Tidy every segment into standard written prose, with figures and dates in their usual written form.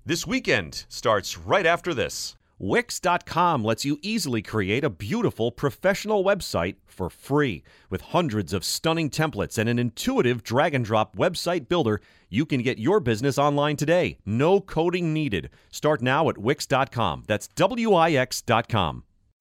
This weekend starts right after this. Wix.com lets you easily create a beautiful professional website for free. With hundreds of stunning templates and an intuitive drag-and-drop website builder, you can get your business online today. No coding needed. Start now at Wix.com. That's Wix.com.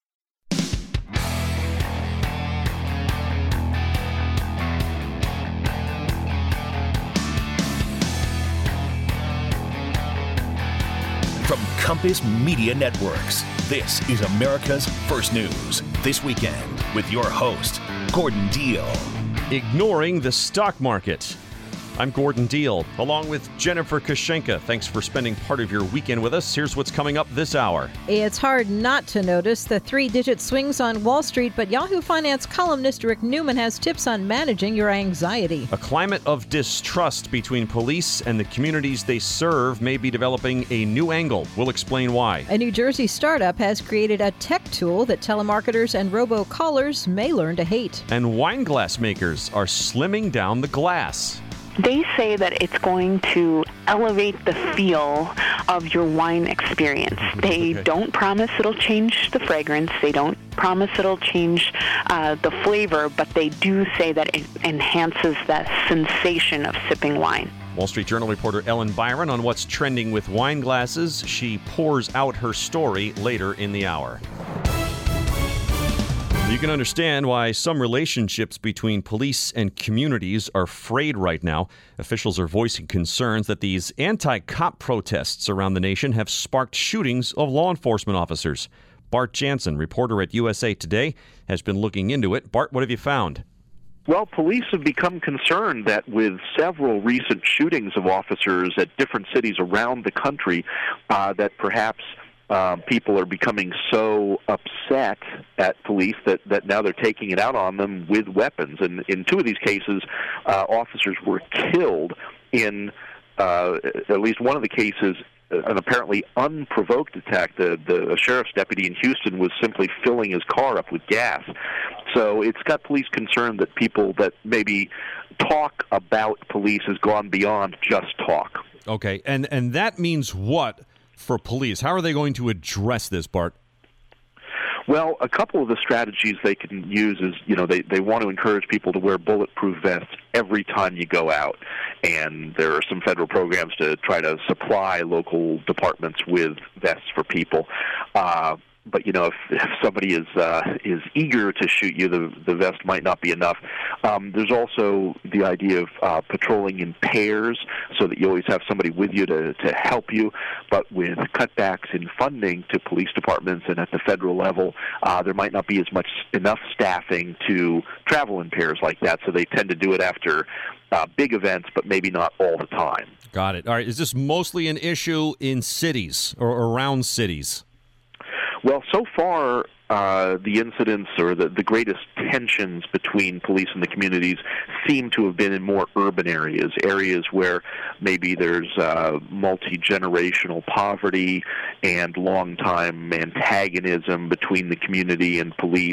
From Compass Media Networks, this is America's First News. This weekend with your host, Gordon Deal. Ignoring the stock market. I'm Gordon Deal, along with Jennifer Kashenka. Thanks for spending part of your weekend with us. Here's what's coming up this hour. It's hard not to notice the three-digit swings on Wall Street, but Yahoo Finance columnist Rick Newman has tips on managing your anxiety. A climate of distrust between police and the communities they serve may be developing a new angle. We'll explain why. A New Jersey startup has created a tech tool that telemarketers and robocallers may learn to hate. And wine glass makers are slimming down the glass. They say that it's going to elevate the feel of your wine experience. They don't promise it'll change the fragrance. They don't promise it'll change the flavor, but they do say that it enhances the sensation of sipping wine. Wall Street Journal reporter Ellen Byron on what's trending with wine glasses. She pours out her story later in the hour. You can understand why some relationships between police and communities are frayed right now. Officials are voicing concerns that these anti-cop protests around the nation have sparked shootings of law enforcement officers. Bart Jansen, reporter at USA Today, has been looking into it. Bart, what have you found? Well, police have become concerned that with several recent shootings of officers at different cities around the country, that perhaps people are becoming so upset at police that now they're taking it out on them with weapons. And in two of these cases, officers were killed in at least one of the cases, an apparently unprovoked attack. The sheriff's deputy in Houston was simply filling his car up with gas. So it's got police concerned that people that maybe talk about police has gone beyond just talk. Okay, and that means what for police? How are they going to address this, Bart? Well, a couple of the strategies they can use is, they want to encourage people to wear bulletproof vests every time you go out. And there are some federal programs to try to supply local departments with vests for people. But if somebody is eager to shoot you, the vest might not be enough. There's also the idea of patrolling in pairs so that you always have somebody with you to help you. But with cutbacks in funding to police departments and at the federal level, there might not be enough staffing to travel in pairs like that. So they tend to do it after big events, but maybe not all the time. Got it. All right. Is this mostly an issue in cities or around cities? Well, so far, the incidents or the greatest tensions between police and the communities seem to have been in more urban areas where maybe there's multi-generational poverty and long-time antagonism between the community and police.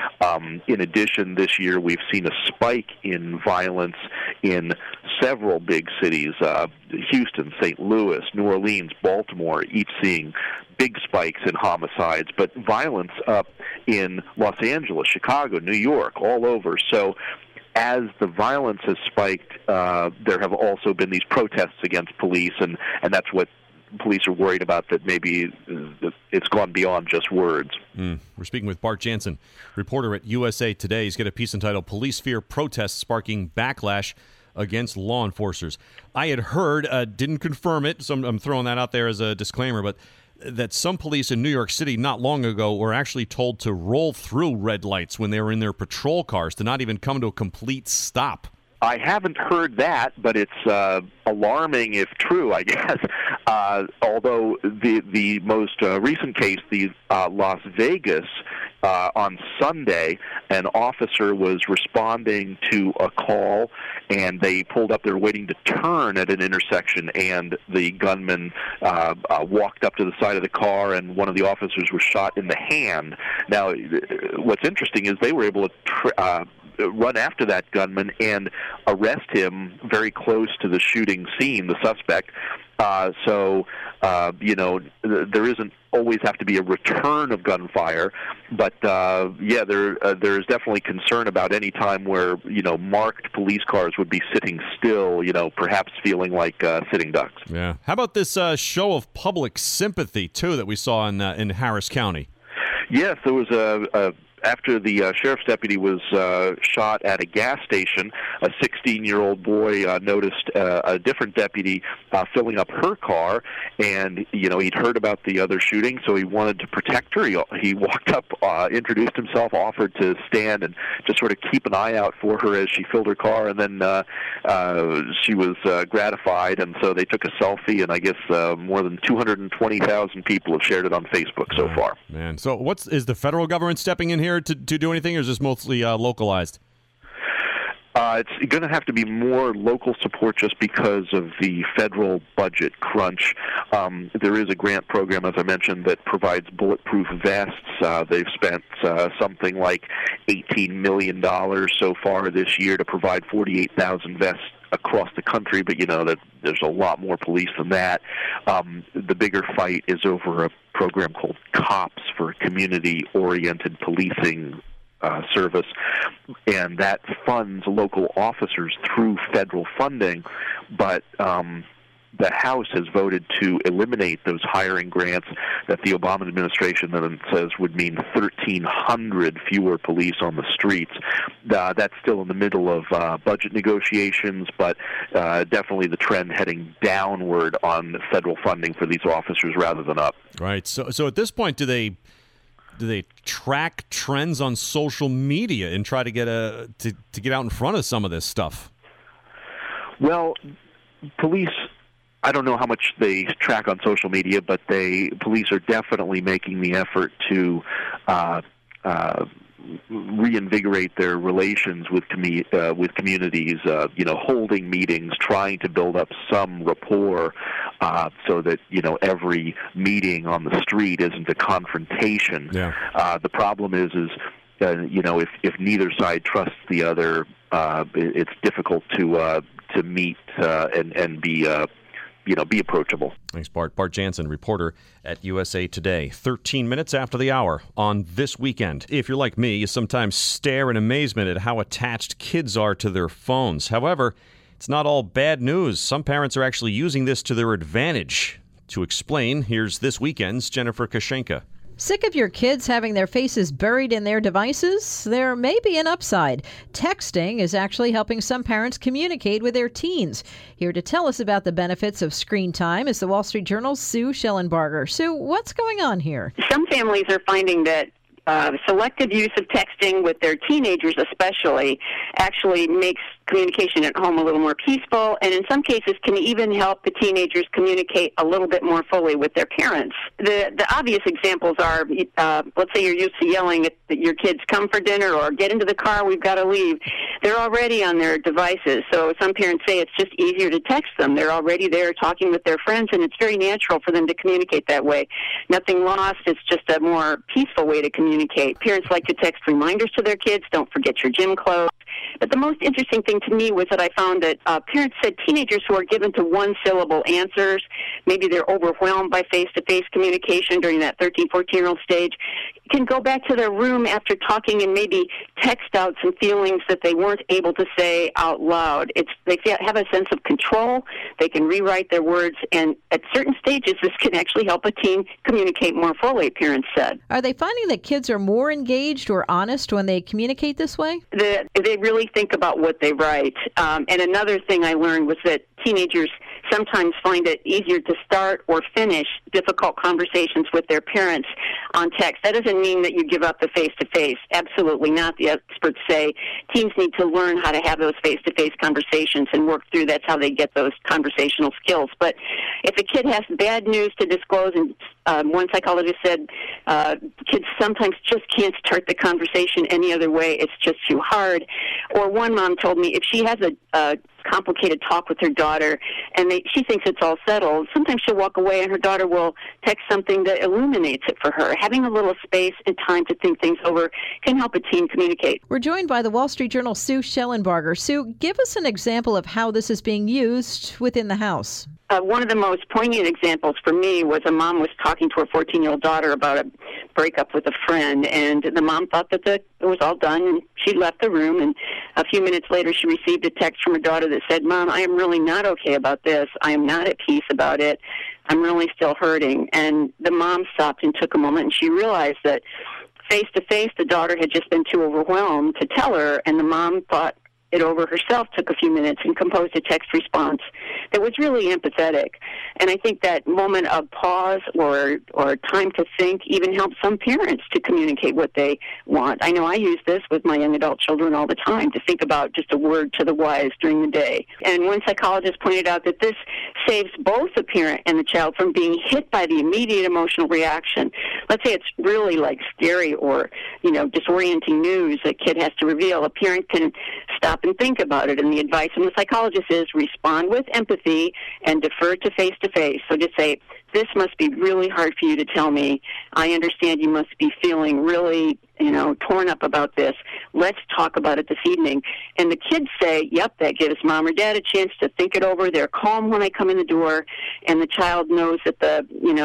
In addition, this year we've seen a spike in violence in several big cities, Houston, St. Louis, New Orleans, Baltimore, each seeing big spikes in homicides, but violence up in Los Angeles, Chicago, New York, all over. So as the violence has spiked, there have also been these protests against police, and that's what police are worried about, that maybe it's gone beyond just words. We're speaking with Bart Jansen, reporter at USA Today. He's got a piece entitled Police Fear Protests Sparking Backlash Against Law Enforcers. I had heard, didn't confirm it, so I'm throwing that out there as a disclaimer, but that some police in New York City not long ago were actually told to roll through red lights when they were in their patrol cars, to not even come to a complete stop. I haven't heard that, but it's alarming if true, I guess. Although the most recent case, the Las Vegas, on Sunday, an officer was responding to a call, and they pulled up. They were waiting to turn at an intersection, and the gunman walked up to the side of the car, and one of the officers was shot in the hand. Now, what's interesting is they were able to run after that gunman and arrest him very close to the shooting scene, the suspect. There isn't always have to be a return of gunfire, but there is definitely concern about any time where marked police cars would be sitting still, perhaps feeling like sitting ducks. Yeah. How about this show of public sympathy too that we saw in Harris County? Yes, there was after the sheriff's deputy was shot at a gas station, a 16-year-old boy noticed a different deputy filling up her car, and he'd heard about the other shooting, so he wanted to protect her. He walked up, introduced himself, offered to stand and just sort of keep an eye out for her as she filled her car, and then she was gratified, and so they took a selfie, and I guess more than 220,000 people have shared it on Facebook so far. Man, so is the federal government stepping in here to do anything, or is this mostly localized? It's going to have to be more local support just because of the federal budget crunch. There is a grant program, as I mentioned, that provides bulletproof vests. They've spent something like $18 million so far this year to provide 48,000 vests across the country, but that there's a lot more police than that. The bigger fight is over a program called COPS, for Community-Oriented Policing Service, and that funds local officers through federal funding, but the House has voted to eliminate those hiring grants that the Obama administration then says would mean 1,300 fewer police on the streets. That's still in the middle of budget negotiations, but definitely the trend heading downward on federal funding for these officers rather than up. Right. So at this point, do they track trends on social media and try to get to get out in front of some of this stuff? Well, police, I don't know how much they track on social media, but police are definitely making the effort to reinvigorate their relations with communities, holding meetings, trying to build up some rapport, so that every meeting on the street isn't a confrontation. Yeah. The problem is if neither side trusts the other, it's difficult to meet and be approachable. Thanks, Bart. Bart Jansen, reporter at USA Today. 13 minutes after the hour on This Weekend. If you're like me, you sometimes stare in amazement at how attached kids are to their phones. However, it's not all bad news. Some parents are actually using this to their advantage. To explain, here's This Weekend's Jennifer Kashenka. Sick of your kids having their faces buried in their devices? There may be an upside. Texting is actually helping some parents communicate with their teens. Here to tell us about the benefits of screen time is the Wall Street Journal's Sue Schellenbarger. Sue, what's going on here? Some families are finding that selective use of texting with their teenagers especially actually makes communication at home a little more peaceful, and in some cases can even help the teenagers communicate a little bit more fully with their parents. The obvious examples are, let's say you're used to yelling at your kids, come for dinner, or get into the car, we've got to leave. They're already on their devices, so some parents say it's just easier to text them. They're already there talking with their friends, and it's very natural for them to communicate that way. Nothing lost, it's just a more peaceful way to communicate. Parents like to text reminders to their kids, don't forget your gym clothes. But the most interesting thing to me was that I found that parents said teenagers who are given to one-syllable answers, maybe they're overwhelmed by face-to-face communication during that 13, 14-year-old stage, can go back to their room after talking and maybe text out some feelings that they weren't able to say out loud. They have a sense of control. They can rewrite their words, and at certain stages, this can actually help a teen communicate more fully, parents said. Are they finding that kids are more engaged or honest when they communicate this way? They really think about what they write. And another thing I learned was that teenagers sometimes find it easier to start or finish difficult conversations with their parents on text. That doesn't mean that you give up the face-to-face. Absolutely not. The experts say teens need to learn how to have those face-to-face conversations and work through. That's how they get those conversational skills. But if a kid has bad news to disclose, and one psychologist said kids sometimes just can't start the conversation any other way, it's just too hard. Or one mom told me if she has a complicated talk with her daughter and she thinks it's all settled, sometimes she'll walk away and her daughter will text something that illuminates it for her. Having a little space and time to think things over can help a teen communicate. We're joined by the Wall Street Journal's Sue Schellenbarger. Sue, give us an example of how this is being used within the house. One of the most poignant examples for me was a mom was talking to her 14-year-old daughter about a breakup with a friend, and the mom thought that it was all done, and she left the room, and a few minutes later she received a text from her daughter that said, "Mom, I am really not okay about this. I am not at peace about it. I'm really still hurting." And the mom stopped and took a moment, and she realized that face-to-face the daughter had just been too overwhelmed to tell her, and the mom thought it over herself, took a few minutes, and composed a text response that was really empathetic. And I think that moment of pause or time to think even helps some parents to communicate what they want. I know I use this with my young adult children all the time, to think about just a word to the wise during the day. And one psychologist pointed out that this saves both the parent and the child from being hit by the immediate emotional reaction. Let's say it's really like scary or, disorienting news a kid has to reveal. A parent can stop and think about it. And the advice from the psychologist is respond with empathy and defer to face-to-face. So just say, "This must be really hard for you to tell me. I understand you must be feeling really, torn up about this. Let's talk about it this evening." And the kids say, "Yep, that gives mom or dad a chance to think it over. They're calm when I come in the door." And the child knows that the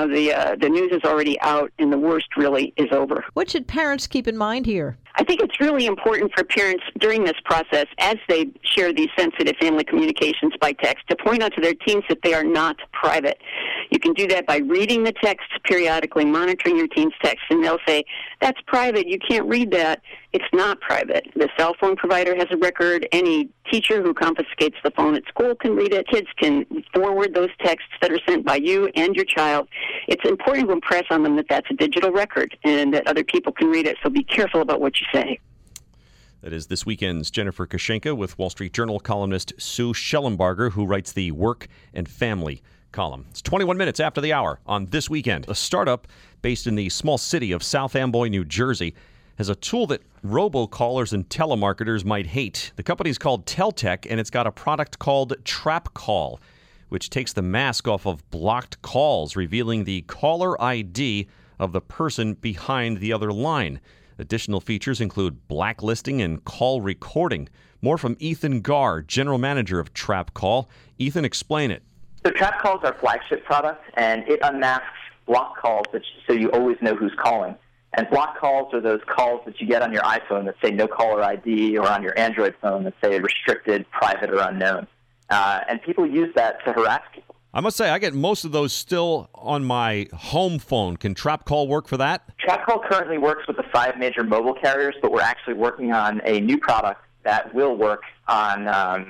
news is already out and the worst really is over. What should parents keep in mind here? I think it's really important for parents during this process, as they share these sensitive family communications by text, to point out to their teens that they are not private. You can do that by reading the text periodically, monitoring your teen's text, and they'll say, "That's private, you can't read that." It's not private. The cell phone provider has a record. Any teacher who confiscates the phone at school can read it. Kids can forward those texts that are sent by you and your child. It's important to impress on them that that's a digital record and that other people can read it, so be careful about what you say. That is this weekend's Jennifer Kashenka with Wall Street Journal columnist Sue Schellenbarger, who writes the Work and Family column. It's 21 minutes after the hour on This Weekend. A startup based in the small city of South Amboy, New Jersey, has a tool that robocallers and telemarketers might hate. The company's called Teltech, and it's got a product called Trap Call, which takes the mask off of blocked calls, revealing the caller ID of the person behind the other line. Additional features include blacklisting and call recording. More from Ethan Garr, general manager of Trap Call. Ethan, explain it. So Trap Call is our flagship product, and it unmasks block calls so you always know who's calling. And block calls are those calls that you get on your iPhone that say no caller ID, or on your Android phone that say restricted, private, or unknown. And people use that to harass people. I must say, I get most of those still on my home phone. Can Trap Call work for that? Trap Call currently works with the 5 major mobile carriers, but we're actually working on a new product that will work on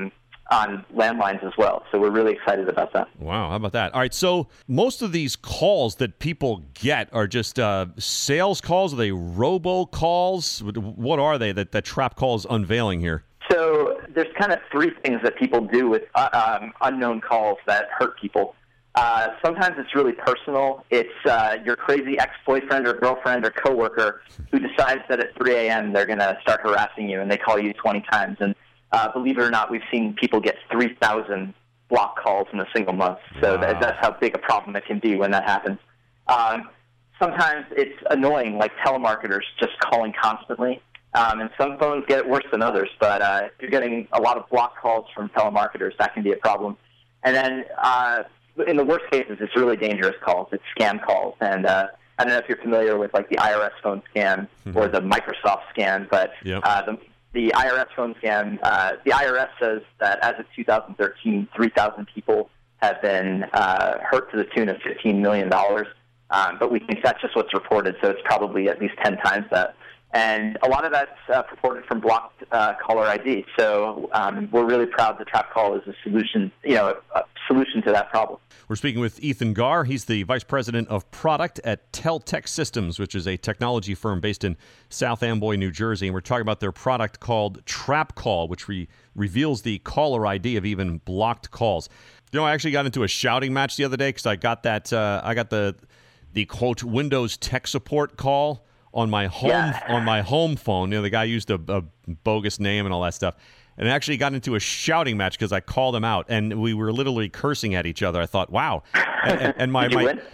landlines as well. So we're really excited about that. Wow, how about that? All right, so most of these calls that people get are just sales calls? Are they robocalls? What are they that Trap Call is unveiling here? So there's kind of 3 things that people do with unknown calls that hurt people. Sometimes it's really personal. It's your crazy ex-boyfriend or girlfriend or coworker who decides that at 3 a.m. they're going to start harassing you, and they call you 20 times. And believe it or not, we've seen people get 3,000 block calls in a single month. So wow. That's how big a problem it can be when that happens. Sometimes it's annoying, like telemarketers just calling constantly. And some phones get it worse than others, but if you're getting a lot of block calls from telemarketers, that can be a problem. And then in the worst cases, it's really dangerous calls. It's scam calls. And I don't know if you're familiar with like the IRS phone scam or the Microsoft scam, but yep. The IRS phone scam, the IRS says that as of 2013, 3,000 people have been hurt to the tune of $15 million. But we think that's just what's reported, so it's probably at least 10 times that. And a lot of that's purported from blocked caller ID. So we're really proud that Trap Call is a solution, a solution to that problem. We're speaking with Ethan Garr. He's the Vice President of Product at Teltech Systems, which is a technology firm based in South Amboy, New Jersey. And we're talking about their product called Trap Call, which reveals the caller ID of even blocked calls. I actually got into a shouting match the other day because I got that. I got the quote Windows tech support call on my home phone. The guy used a bogus name and all that stuff, and actually got into a shouting match because I called him out, and we were literally cursing at each other. I thought, wow, and my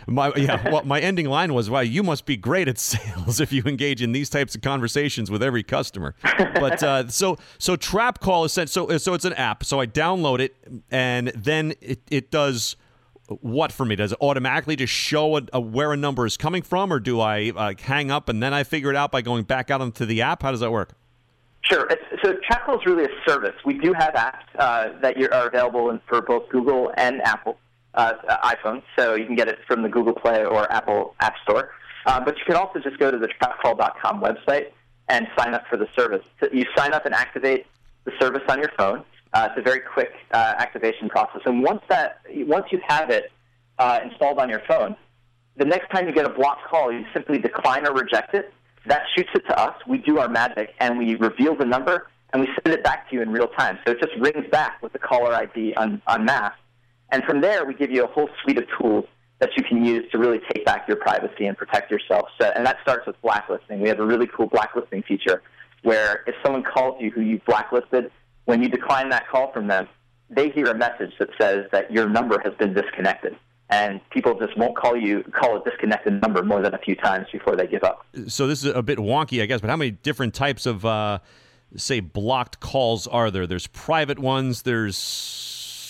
ending line was, wow, you must be great at sales if you engage in these types of conversations with every customer. But so Trap Call is sent. So it's an app. So I download it, and then it does what for me? Does it automatically just show where a number is coming from, or do I hang up and then I figure it out by going back out onto the app? How does that work? Sure. So TrapCall is really a service. We do have apps that are available for both Google and Apple iPhones, so you can get it from the Google Play or Apple App Store. But you can also just go to the TrapCall.com website and sign up for the service. So you sign up and activate the service on your phone. It's a very quick activation process. And once you have it installed on your phone, the next time you get a blocked call, you simply decline or reject it. That shoots it to us. We do our magic, and we reveal the number, and we send it back to you in real time. So it just rings back with the caller ID en masse. And from there, we give you a whole suite of tools that you can use to really take back your privacy and protect yourself. And that starts with blacklisting. We have a really cool blacklisting feature where if someone calls you who you've blacklisted, when you decline that call from them, they hear a message that says that your number has been disconnected. And people just won't call a disconnected number more than a few times before they give up. So this is a bit wonky, I guess, but how many different types of, say, blocked calls are there? There's private ones, there's,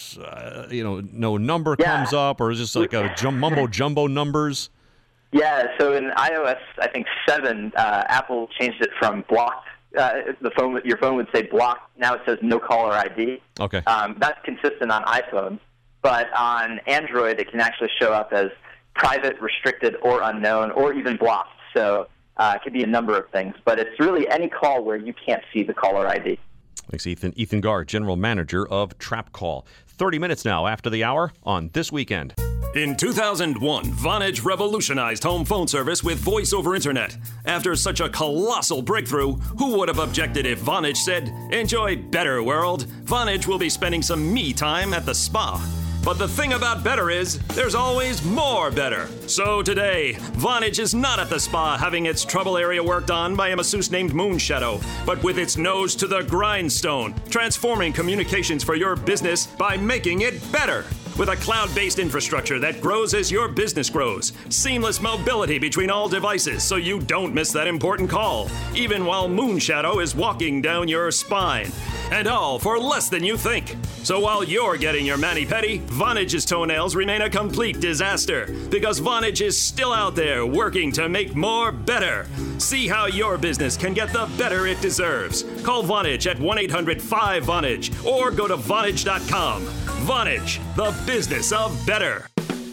no number comes up, or is this like a mumbo-jumbo numbers? Yeah, so in iOS, I think 7, Apple changed it from blocked. Your phone would say blocked. Now it says no caller ID. Okay. That's consistent on iPhone, but on Android it can actually show up as private, restricted, or unknown, or even blocked. So it could be a number of things, but it's really any call where you can't see the caller ID. Thanks, Ethan. Ethan Gard, General Manager of TrapCall. 30 minutes now after the hour on This Weekend. In 2001, Vonage revolutionized home phone service with voice over internet. After such a colossal breakthrough, who would have objected if Vonage said, "Enjoy better, world. Vonage will be spending some me time at the spa." But the thing about better is, there's always more better. So today, Vonage is not at the spa having its trouble area worked on by a masseuse named Moonshadow, but with its nose to the grindstone, transforming communications for your business by making it better. With a cloud-based infrastructure that grows as your business grows, seamless mobility between all devices so you don't miss that important call, even while Moonshadow is walking down your spine. And all for less than you think. So while you're getting your mani-pedi, Vonage's toenails remain a complete disaster because Vonage is still out there working to make more better. See how your business can get the better it deserves. Call Vonage at 1-800-5-VONAGE or go to Vonage.com. Vonage, the business of better.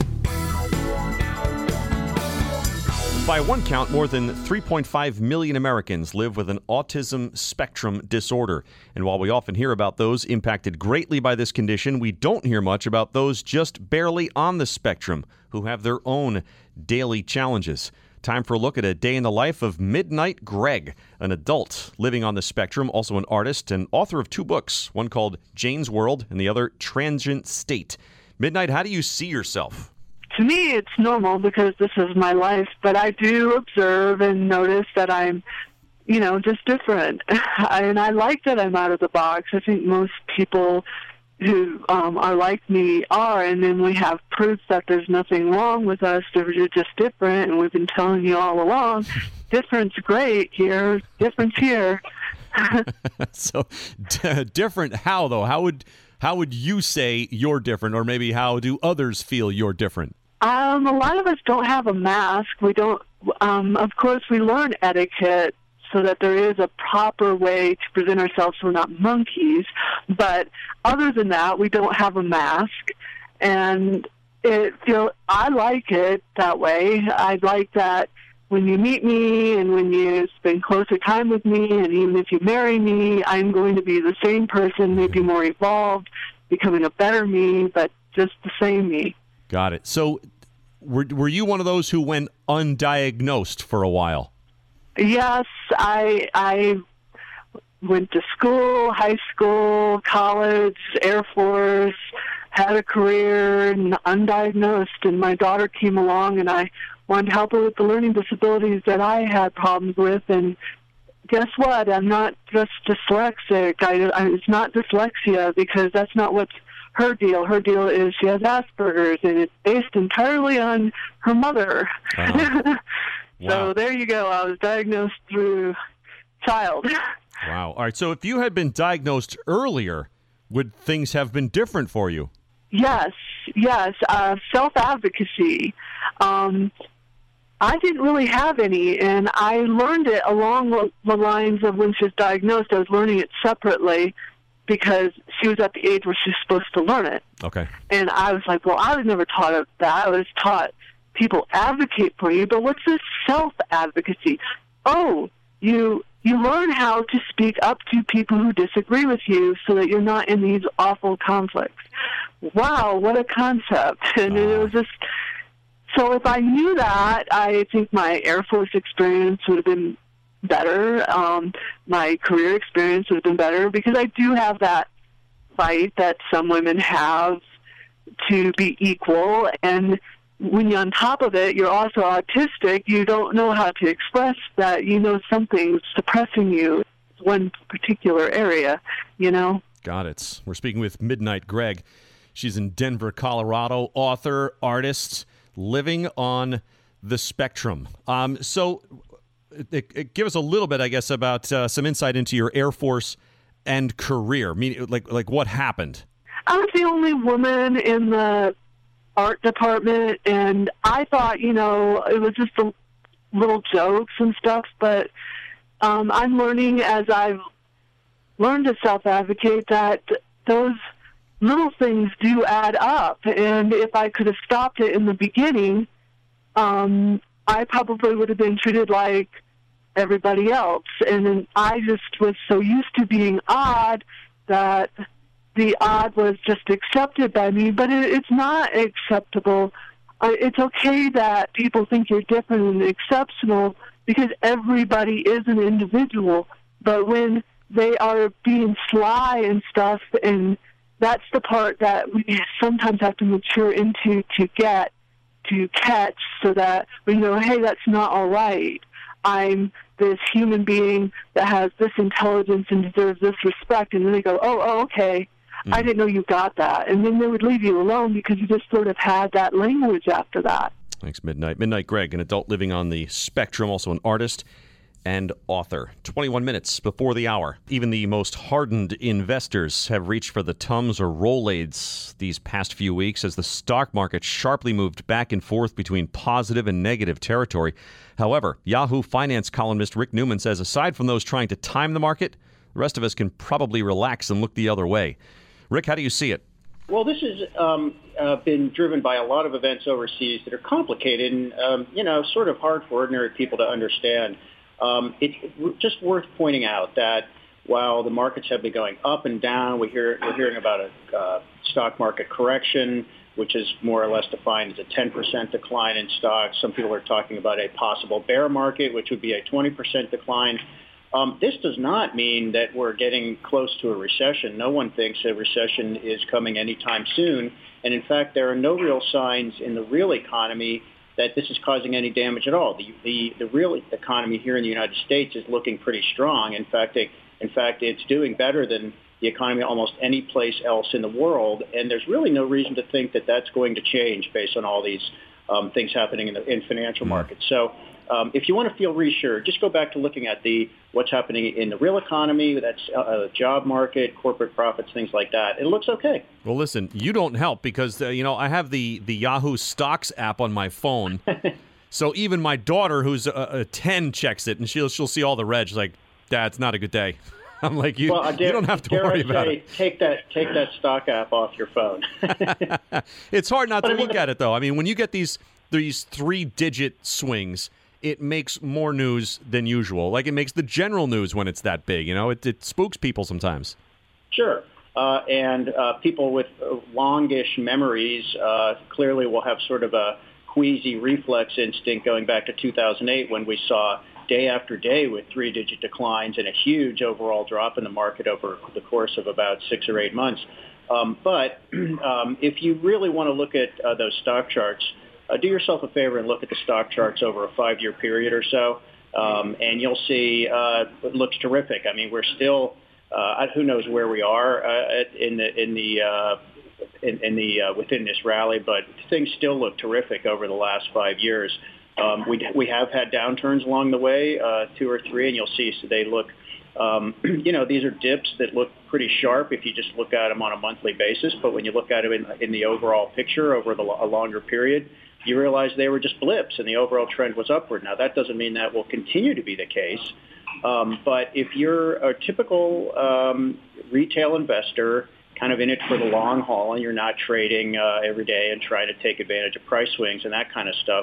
By one count, more than 3.5 million Americans live with an autism spectrum disorder. And while we often hear about those impacted greatly by this condition, we don't hear much about those just barely on the spectrum who have their own daily challenges. Time for a look at a day in the life of Midnight Greg, an adult living on the spectrum, also an artist and author of 2 books, one called Jane's World and the other Transient State. Midnight, how do you see yourself? To me, it's normal because this is my life, but I do observe and notice that I'm, just different. And I like that I'm out of the box. I think most people who are like me are, and then we have proof that there's nothing wrong with us. They're just different, and we've been telling you all along, difference great here, difference here. So, different how, though? How would you say you're different, or maybe how do others feel you're different? A lot of us don't have a mask. We don't. Of course, we learn etiquette so that there is a proper way to present ourselves so we're not monkeys. But other than that, we don't have a mask, and I like it that way. I like that when you meet me and when you spend closer time with me, and even if you marry me, I'm going to be the same person, maybe more evolved, becoming a better me, but just the same me. Got it. So were you one of those who went undiagnosed for a while? Yes, I went to school, high school, college, Air Force, had a career, undiagnosed, and my daughter came along, and I wanted to help her with the learning disabilities that I had problems with, and guess what? I'm not just dyslexic. It's not dyslexia, because that's not what's her deal. Her deal is she has Asperger's, and it's based entirely on her mother. Uh-huh. Wow. So there you go. I was diagnosed through child. Wow. All right. So if you had been diagnosed earlier, would things have been different for you? Yes. Self-advocacy. I didn't really have any, and I learned it along the lines of when she was diagnosed. I was learning it separately because she was at the age where she's supposed to learn it. Okay. And I was like, well, I was never taught of that. I was taught people advocate for you, but what's this self-advocacy? Oh, you learn how to speak up to people who disagree with you so that you're not in these awful conflicts. Wow, what a concept. And it was just... So if I knew that, I think my Air Force experience would have been better. My career experience would have been better because I do have that fight that some women have to be equal. And when you're on top of it, you're also autistic. You don't know how to express that. You know something's suppressing you, one particular area, you know. Got it. We're speaking with Midnight Greg. She's in Denver, Colorado, author, artist, living on the spectrum. So give us a little bit, I guess, about some insight into your Air Force and career. Like what happened? I was the only woman in the art department, and I thought, it was just a little jokes and stuff, but I'm learning as I've learned to self-advocate that those little things do add up, and if I could have stopped it in the beginning, I probably would have been treated like everybody else. And then I just was so used to being odd that the odd was just accepted by me, but it's not acceptable. It's okay that people think you're different and exceptional because everybody is an individual, but when they are being sly and stuff, and that's the part that we sometimes have to mature into to catch so that we know, hey, that's not all right. I'm this human being that has this intelligence and deserves this respect. And then they go, oh okay, I didn't know you got that. And then they would leave you alone because you just sort of had that language after that. Thanks, Midnight. Midnight Greg, an adult living on the spectrum, also an artist and author. 21 minutes before the hour. Even the most hardened investors have reached for the Tums or Rolaids these past few weeks as the stock market sharply moved back and forth between positive and negative territory. However, Yahoo Finance columnist Rick Newman says aside from those trying to time the market, the rest of us can probably relax and look the other way. Rick, how do you see it? Well, this has been driven by a lot of events overseas that are complicated and, sort of hard for ordinary people to understand. It's just worth pointing out that while the markets have been going up and down, we're hearing about a stock market correction, which is more or less defined as a 10% decline in stocks. Some people are talking about a possible bear market, which would be a 20% decline. This does not mean that we're getting close to a recession. No one thinks a recession is coming anytime soon. And in fact, there are no real signs in the real economy that this is causing any damage at all. The real economy here in the United States is looking pretty strong. In fact, it's doing better than the economy almost any place else in the world. And there's really no reason to think that that's going to change based on all these things happening in financial markets. So if you want to feel reassured, just go back to looking at what's happening in the real economy. That's job market, corporate profits, things like that. It looks okay. Well, listen, you don't help because, I have the Yahoo Stocks app on my phone. So even my daughter, who's a 10, checks it, and she'll see all the red. She's like, Dad, it's not a good day. I'm like, you don't have to worry about it. Take that stock app off your phone. It's hard not to look at it, though. I mean, when you get these 3-digit swings, it makes more news than usual. Like it makes the general news when it's that big. It spooks people sometimes. Sure. And people with longish memories clearly will have sort of a queasy reflex instinct going back to 2008 when we saw day after day with 3-digit declines and a huge overall drop in the market over the course of about 6 or 8 months. But if you really want to look at those stock charts, do yourself a favor and look at the stock charts over a 5-year period or so, and you'll see it looks terrific. I mean, we're still who knows where we are within this rally, but things still look terrific over the last 5 years. We have had downturns along the way, 2 or 3, and you'll see they look These are dips that look pretty sharp if you just look at them on a monthly basis, but when you look at them in the overall picture over a longer period, you realize they were just blips and the overall trend was upward. Now, that doesn't mean that will continue to be the case, but if you're a typical retail investor, kind of in it for the long haul, and you're not trading every day and trying to take advantage of price swings and that kind of stuff,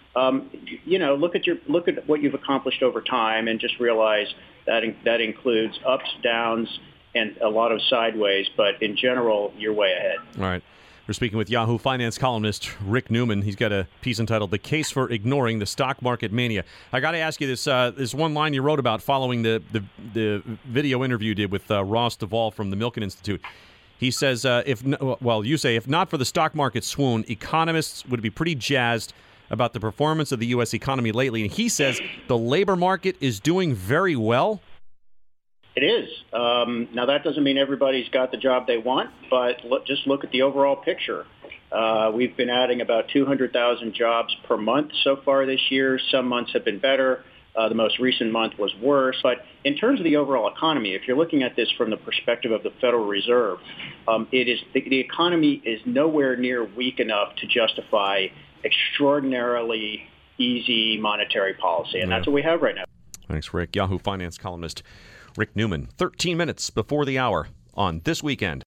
look at what you've accomplished over time and just realize that includes ups, downs, and a lot of sideways. But in general, you're way ahead. All right. We're speaking with Yahoo Finance columnist Rick Newman. He's got a piece entitled "The Case for Ignoring the Stock Market Mania." I got to ask you this: this one line you wrote about following the video interview you did with Ross Duvall from the Milken Institute. He says, if not for the stock market swoon, economists would be pretty jazzed about the performance of the U.S. economy lately. And he says the labor market is doing very well. It is. Now, that doesn't mean everybody's got the job they want, but just look at the overall picture. We've been adding about 200,000 jobs per month so far this year. Some months have been better. The most recent month was worse. But in terms of the overall economy, if you're looking at this from the perspective of the Federal Reserve, the economy is nowhere near weak enough to justify extraordinarily easy monetary policy. And that's what we have right now. Thanks, Rick. Yahoo Finance columnist Rick Newman. 13 minutes before the hour on This Weekend.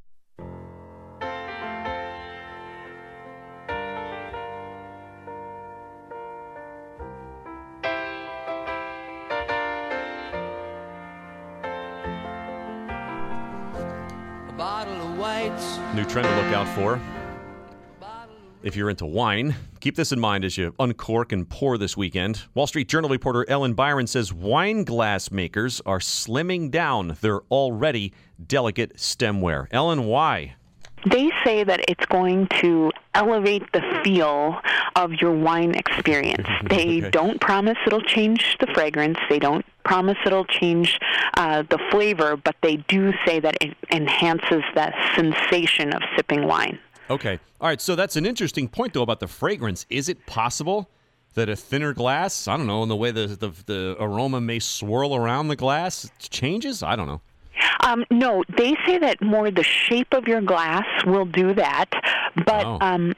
New trend to look out for if you're into wine. Keep this in mind as you uncork and pour this weekend. Wall Street Journal reporter Ellen Byron says wine glass makers are slimming down their already delicate stemware. Ellen, why? They say that it's going to elevate the feel of your wine experience. They don't promise it'll change the fragrance. They don't promise it'll change the flavor, but they do say that it enhances the sensation of sipping wine. Okay. All right. So that's an interesting point, though, about the fragrance. Is it possible that a thinner glass, I don't know, in the way the aroma may swirl around the glass, changes? I don't know. No, they say that more the shape of your glass will do that, but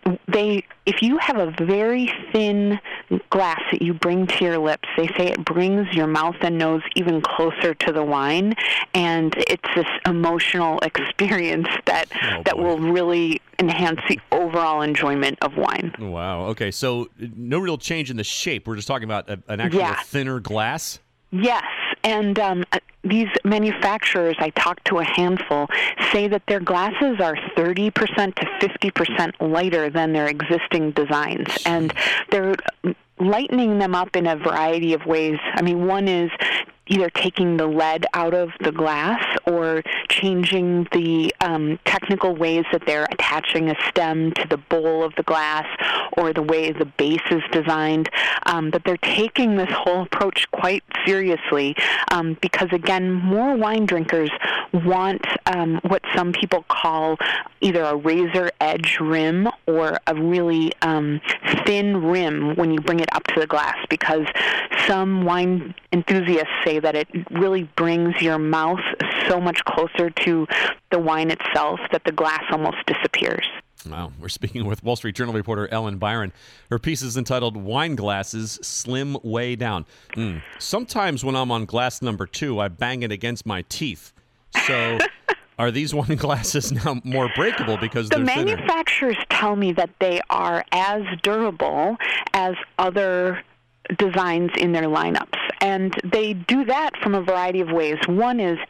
if you have a very thin glass that you bring to your lips, they say it brings your mouth and nose even closer to the wine, and it's this emotional experience that will really enhance the overall enjoyment of wine. Wow. Okay, so no real change in the shape. We're just talking about an actual thinner glass? Yes, and these manufacturers, I talked to a handful, say that their glasses are 30% to 50% lighter than their existing designs, and they're lightening them up in a variety of ways. I mean, one is either taking the lead out of the glass or changing the technical ways that they're attaching a stem to the bowl of the glass or the way the base is designed. But they're taking this whole approach quite seriously because, again, more wine drinkers want what some people call either a razor edge rim or a really thin rim when you bring it up to the glass, because some wine enthusiasts say that it really brings your mouth so much closer to the wine itself that the glass almost disappears. Wow. We're speaking with Wall Street Journal reporter Ellen Byron. Her piece is entitled "Wine Glasses Slim Way Down." Sometimes when I'm on glass number 2, I bang it against my teeth. So are these wine glasses now more breakable because they're thinner? The manufacturers tell me that they are as durable as other designs in their lineups. And they do that from a variety of ways. One is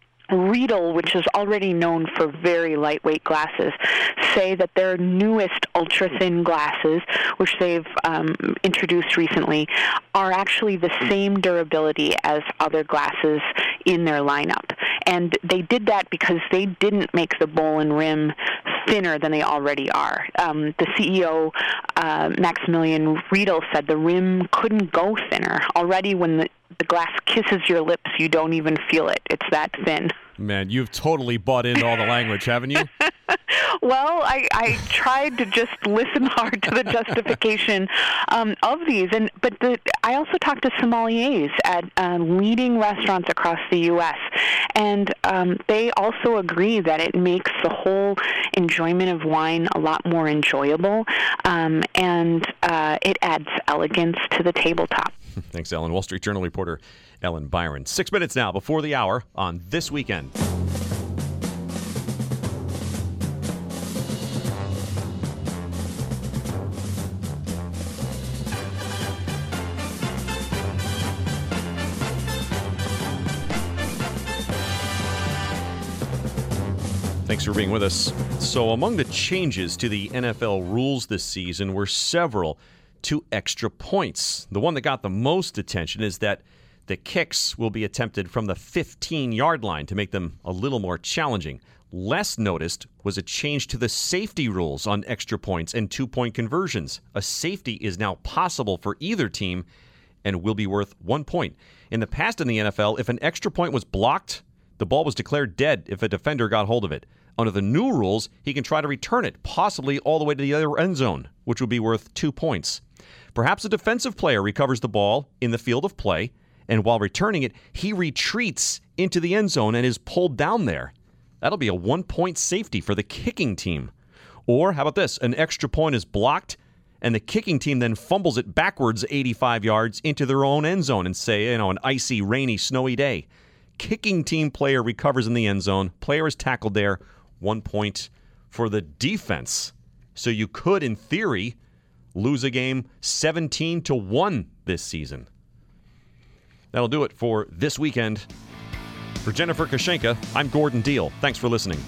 Riedel, which is already known for very lightweight glasses, say that their newest ultra-thin glasses, which they've introduced recently, are actually the same durability as other glasses in their lineup. And they did that because they didn't make the bowl and rim thinner than they already are. The CEO, Maximilian Riedel, said the rim couldn't go thinner. Already when the glass kisses your lips, you don't even feel it. It's that thin. Man, you've totally bought into all the language, haven't you? Well, I tried to just listen hard to the justification of these, but I also talked to sommeliers at leading restaurants across the U.S., and they also agree that it makes the whole enjoyment of wine a lot more enjoyable, and it adds elegance to the tabletop. Thanks, Ellen. Wall Street Journal reporter Ellen Byron. 6 minutes now before the hour on This Weekend. Thanks for being with us. So among the changes to the NFL rules this season were several to extra points. The one that got the most attention is that the kicks will be attempted from the 15-yard line to make them a little more challenging. Less noticed was a change to the safety rules on extra points and two-point conversions. A safety is now possible for either team and will be worth 1 point. In the past in the NFL, if an extra point was blocked, the ball was declared dead if a defender got hold of it. Under the new rules, he can try to return it, possibly all the way to the other end zone, which would be worth 2 points. Perhaps a defensive player recovers the ball in the field of play, and while returning it, he retreats into the end zone and is pulled down there. That'll be a 1-point safety for the kicking team. Or how about this? An extra point is blocked, and the kicking team then fumbles it backwards 85 yards into their own end zone and say, an icy, rainy, snowy day. Kicking team player recovers in the end zone. Player is tackled there. 1 point for the defense. So you could, in theory, lose a game 17-1 this season. That'll do it for This Weekend. For Jennifer Koshenka, I'm Gordon Deal. Thanks for listening.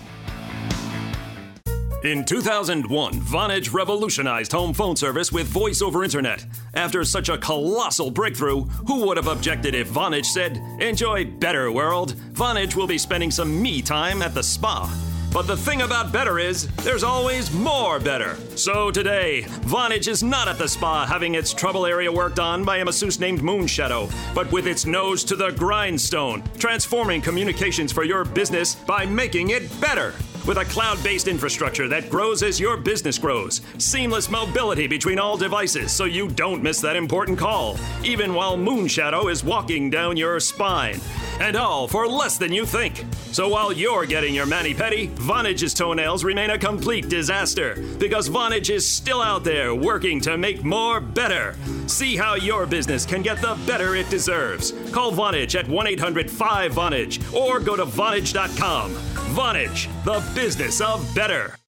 In 2001, Vonage revolutionized home phone service with voice over internet. After such a colossal breakthrough, who would have objected if Vonage said, "Enjoy better, world. Vonage will be spending some me time at the spa." But the thing about better is, there's always more better. So today, Vonage is not at the spa having its trouble area worked on by a masseuse named Moonshadow, but with its nose to the grindstone, transforming communications for your business by making it better. With a cloud-based infrastructure that grows as your business grows. Seamless mobility between all devices so you don't miss that important call, even while Moonshadow is walking down your spine. And all for less than you think. So while you're getting your mani-pedi, Vonage's toenails remain a complete disaster because Vonage is still out there working to make more better. See how your business can get the better it deserves. Call Vonage at 1-800-5-VONAGE or go to Vonage.com. Vonage, the business of better.